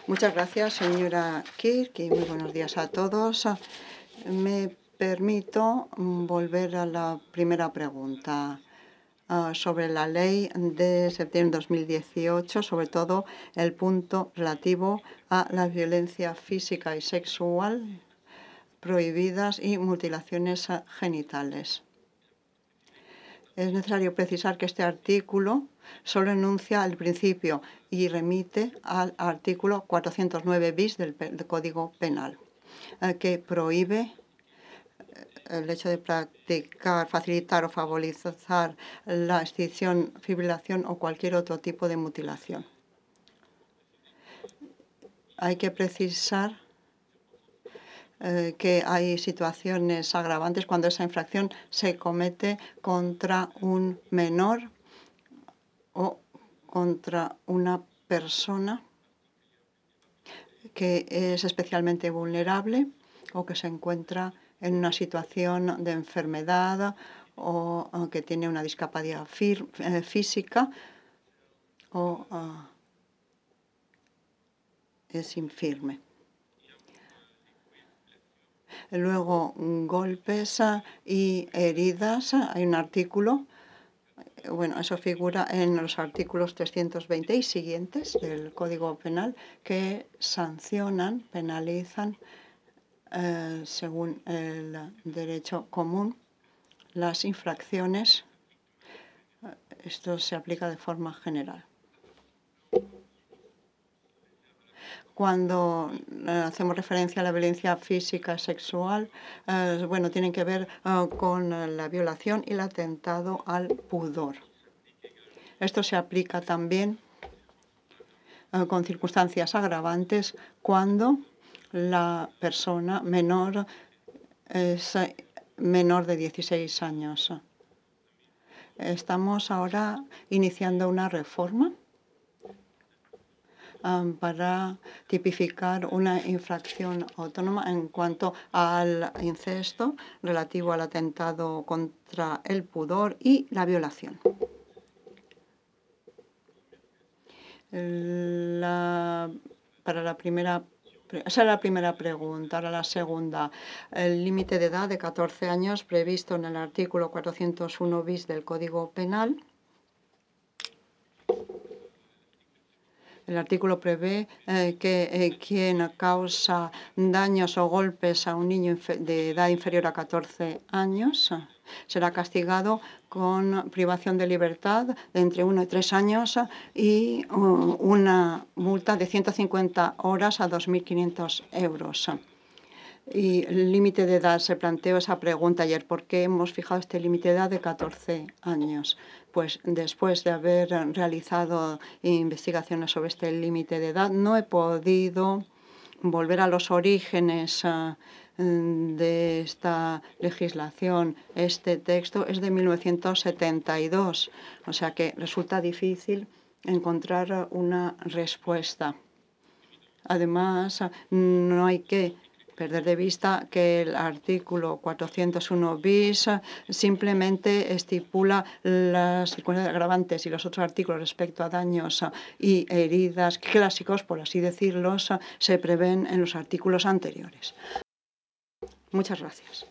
Muchas gracias, señora Kirk, y muy buenos días a todos. Me permito volver a la primera pregunta sobre la ley de septiembre de 2018, sobre todo el punto relativo a la violencia física y sexual prohibidas y mutilaciones genitales. Es necesario precisar que este artículo solo enuncia el principio y remite al artículo 409 bis del Código Penal, que prohíbe el hecho de practicar, facilitar o favorizar la extinción, fibrilación o cualquier otro tipo de mutilación. Hay que precisar que hay situaciones agravantes cuando esa infracción se comete contra un menor o contra una persona que es especialmente vulnerable o que se encuentra en una situación de enfermedad o que tiene una discapacidad física o es infirme. Luego, golpes y heridas. Hay un artículo, bueno, eso figura en los artículos 320 y siguientes del Código Penal que sancionan, penalizan, según el derecho común, las infracciones. Esto se aplica de forma general. Cuando hacemos referencia a la violencia física sexual, bueno, tienen que ver con la violación y el atentado al pudor. Esto se aplica también con circunstancias agravantes cuando la persona menor es menor de 16 años. Estamos ahora iniciando una reforma para tipificar una infracción autónoma en cuanto al incesto relativo al atentado contra el pudor y la violación. Esa es la primera pregunta. Ahora la segunda. El límite de edad de 14 años previsto en el artículo 401 bis del Código Penal. El artículo prevé que quien causa daños o golpes a un niño de edad inferior a 14 años será castigado con privación de libertad de entre 1 y 3 años y una multa de 150 horas a 2.500 euros. Y el límite de edad, se planteó esa pregunta ayer, ¿por qué hemos fijado este límite de edad de 14 años? Pues después de haber realizado investigaciones sobre este límite de edad, no he podido volver a los orígenes de esta legislación. Este texto es de 1972, o sea que resulta difícil encontrar una respuesta. Además, no hay que perder de vista que el artículo 401 bis simplemente estipula las circunstancias agravantes y los otros artículos respecto a daños y heridas clásicos, por así decirlo, se prevén en los artículos anteriores. Muchas gracias.